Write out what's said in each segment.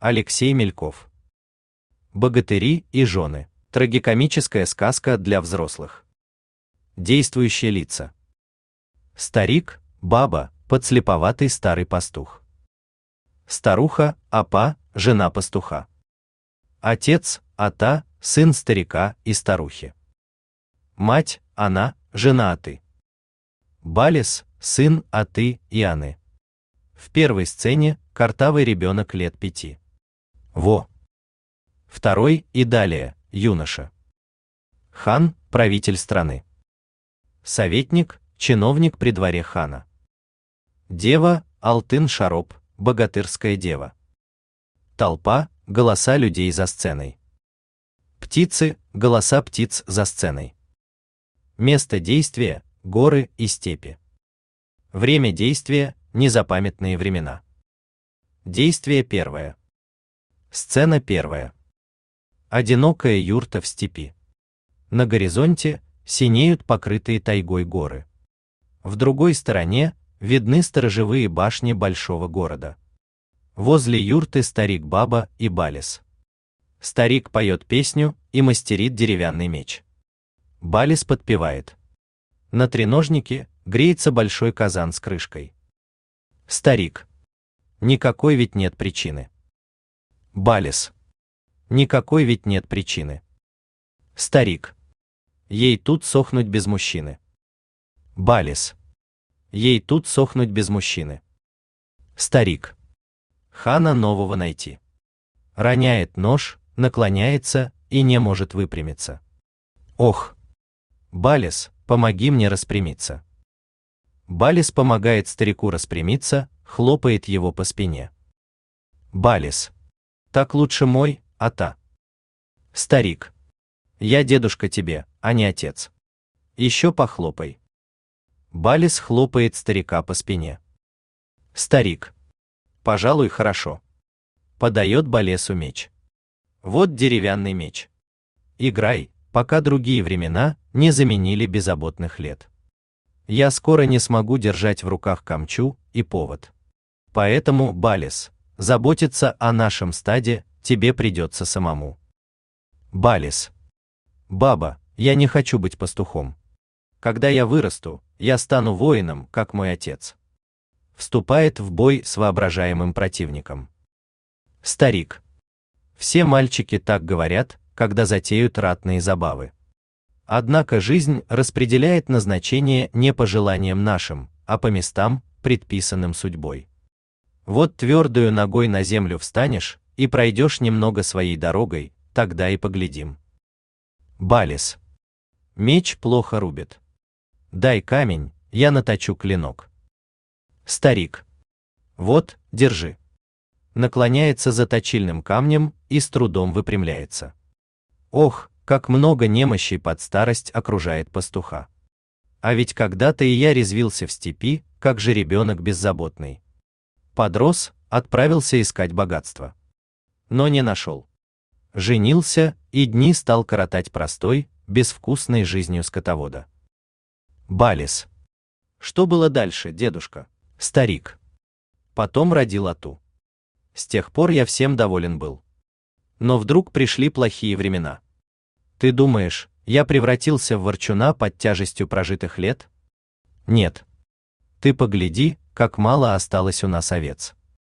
Алексей Мельков. Богатыри и жены. Трагикомическая сказка для взрослых. Действующие лица. Старик, баба, подслеповатый старый пастух. Старуха, апа, жена пастуха. Отец, ата, сын старика и старухи. Мать, она, жена аты. Балес, сын аты и аны. В первой сцене картавый ребенок лет 5. Во. Второй и далее юноша. Хан, правитель страны. Советник, чиновник при дворе хана. Дева, алтын-шароб, богатырская дева. Толпа, голоса людей за сценой. Птицы, голоса птиц за сценой. Место действия – горы и степи. Время действия – незапамятные времена. Действие первое. Сцена первая. Одинокая юрта в степи. На горизонте синеют покрытые тайгой горы. В другой стороне видны сторожевые башни большого города. Возле юрты старик, баба и балес. Старик поет песню и мастерит деревянный меч. Балес подпевает. На треножнике греется большой казан с крышкой. Старик. Никакой ведь нет причины. Балес. Никакой ведь нет причины. Старик. Ей тут сохнуть без мужчины. Балес. Ей тут сохнуть без мужчины. Старик. Хана нового найти. Роняет нож, наклоняется и не может выпрямиться. Ох! Балес, помоги мне распрямиться. Балес помогает старику распрямиться, хлопает его по спине. Балес. Так лучше мой, ата. Старик. Я дедушка тебе, а не отец. Еще похлопай. Балес хлопает старика по спине. Старик. Пожалуй, хорошо. Подает Балесу меч. Вот деревянный меч. Играй, пока другие времена не заменили беззаботных лет. Я скоро не смогу держать в руках камчу и повод. Поэтому, Балес, заботиться о нашем стаде тебе придется самому. Балес. Баба, я не хочу быть пастухом. Когда я вырасту, я стану воином, как мой отец. Вступает в бой с воображаемым противником. Старик. Все мальчики так говорят, когда затеют ратные забавы. Однако жизнь распределяет назначение не по желаниям нашим, а по местам, предписанным судьбой. Вот твердою ногой на землю встанешь и пройдешь немного своей дорогой, тогда и поглядим. Балес. Меч плохо рубит. Дай камень, я наточу клинок. Старик. Вот, держи. Наклоняется за точильным камнем и с трудом выпрямляется. Ох, как много немощей под старость окружает пастуха. А ведь когда-то и я резвился в степи, как жеребенок беззаботный. Подрос, отправился искать богатство. Но не нашел. Женился и дни стал коротать простой, безвкусной жизнью скотовода. Балес. Что было дальше, дедушка? Старик. Потом родил ату. С тех пор я всем доволен был. Но вдруг пришли плохие времена. Ты думаешь, я превратился в ворчуна под тяжестью прожитых лет? Нет. Ты погляди, как мало осталось у нас овец.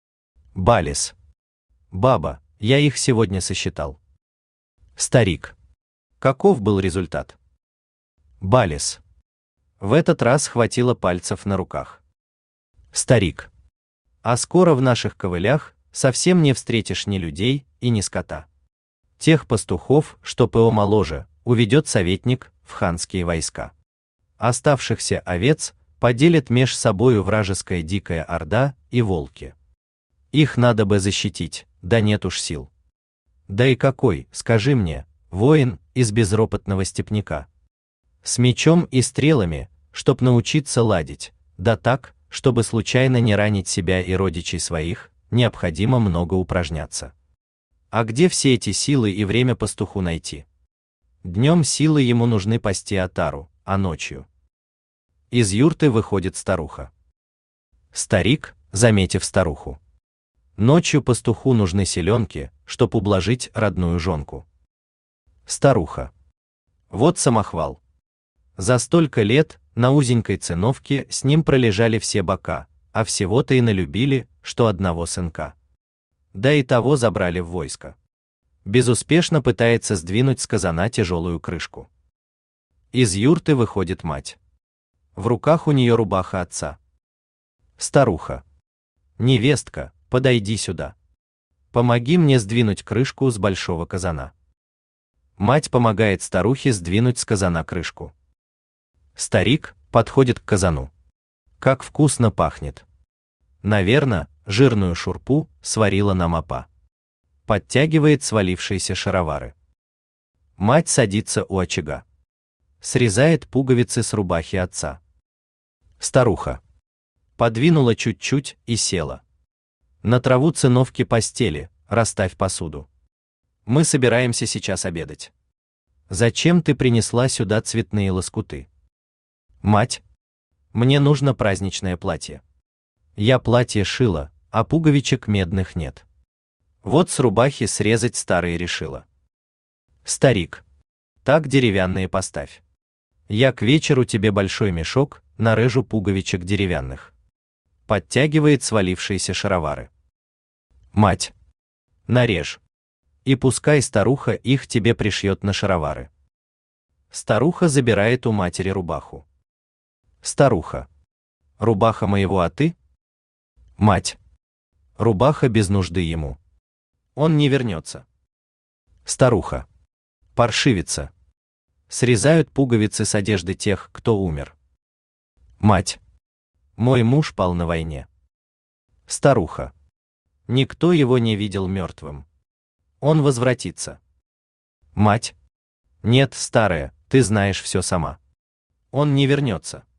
Балес. Баба, я их сегодня сосчитал. Старик. Каков был результат? Балес. В этот раз хватило пальцев на руках. Старик. А скоро в наших ковылях совсем не встретишь ни людей и ни скота. Тех пастухов, что помоложе, уведет советник в ханские войска. Оставшихся овец поделят меж собою вражеская дикая орда и волки. Их надо бы защитить, да нет уж сил. Да и какой, скажи мне, воин из безропотного степняка? С мечом и стрелами, чтоб научиться ладить, да так, чтобы случайно не ранить себя и родичей своих, необходимо много упражняться. А где все эти силы и время пастуху найти? Днем силы ему нужны пасти отару, а ночью. Из юрты выходит старуха. Старик, заметив старуху. Ночью пастуху нужны селенки, чтоб ублажить родную жонку. Старуха. Вот самохвал. За столько лет на узенькой циновке с ним пролежали все бока, а всего-то и налюбили, что одного сынка. Да и того забрали в войско. Безуспешно пытается сдвинуть с казана тяжелую крышку. Из юрты выходит мать. В руках у нее рубаха отца. Старуха. Невестка, подойди сюда. Помоги мне сдвинуть крышку с большого казана. Мать помогает старухе сдвинуть с казана крышку. Старик подходит к казану. Как вкусно пахнет. Наверно, жирную шурпу сварила нам апа. Подтягивает свалившиеся шаровары. Мать садится у очага. Срезает пуговицы с рубахи отца. Старуха. Подвинула чуть-чуть и села. На траву циновки постели, расставь посуду. Мы собираемся сейчас обедать. Зачем ты принесла сюда цветные лоскуты? Мать. Мне нужно праздничное платье. Я платье шила, а пуговичек медных нет. Вот с рубахи срезать старые решила. Старик. Так деревянные поставь. Я к вечеру тебе большой мешок нарежу пуговичек деревянных. Подтягивает свалившиеся шаровары. Мать. Нарежь. И пускай старуха их тебе пришьет на шаровары. Старуха забирает у матери рубаху. Старуха. Рубаха моего, а ты? Мать. Рубаха без нужды ему. Он не вернется. Старуха. Паршивица. Срезают пуговицы с одежды тех, кто умер. Мать. Мой муж пал на войне. Старуха. Никто его не видел мертвым. Он возвратится. Мать. Нет, старая, ты знаешь все сама. Он не вернется.